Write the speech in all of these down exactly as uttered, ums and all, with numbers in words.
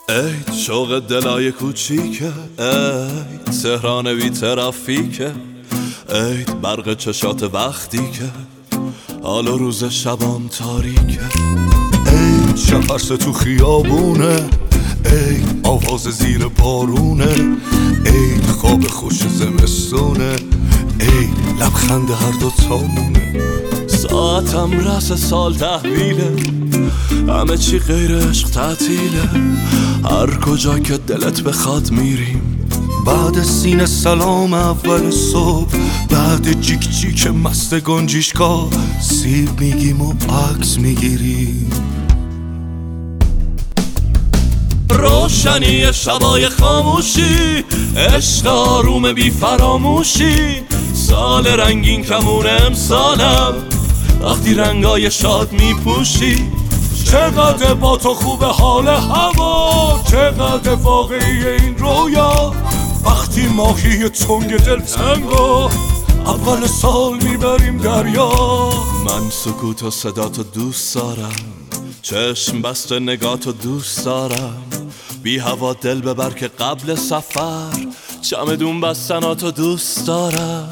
ای شوق دلای کوچیکه، ای تهران بی ترافیکه، ای برق چشات وقتی که حال و روز شبام تاریکه. ای شفرس تو خیابونه، ای آواز زیر بارونه، ای خواب خوش زمستونه، ای لبخند هر دو تامونه. ساعتم رس سال تحویله، همه چی غیر عشق تعطیله، هر کجا که دلت بخواد میریم. بعد سینه سلام اول صبح، بعد جیک جیک مست گنجیشکا سیب میگیم و عکس میگیریم. روشنی شبای خاموشی، عشق آروم بی فراموشی، سال رنگین کمون امسالم وقتی رنگای شاد میپوشی. چقدر با تو خوب حال هوا، چقدر واقعی این رویا، وقتی ماهی تنگ دلتنگو اول سال میبریم دریا. من سکوت و صداتو دوست دارم، چشم بسته نگاتو دوست دارم، بی هوا دل ببر که قبل سفر چمدون بستناتو دوست دارم.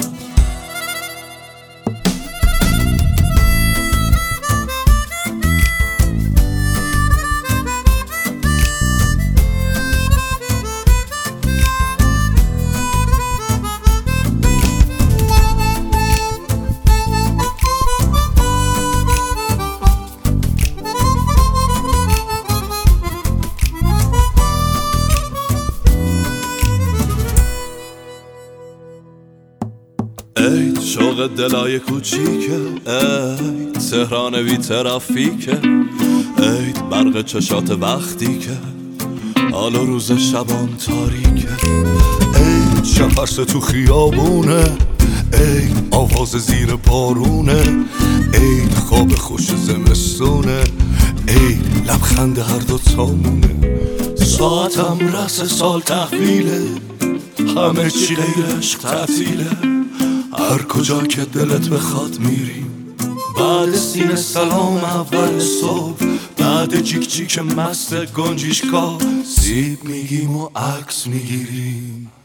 ای شوق دلای کوچیکه، ای تهران بی ترافیکه، ای برق چشات وقتی که حال و روز شبام تاریکه. ای شفرس تو خیابونه، ای آواز زیر بارونه، ای خواب خوش زمستونه، ای لبخند هر دو تامونه. ساعتم رس سال تحویله، همه چی غیر عشق تعطیله، هر کجا که دلت بخواد میریم. بعد سینه سلام اول صبح، بعد جیک جیک مست گنجیشکا سیب میگیم و عکس میگیریم.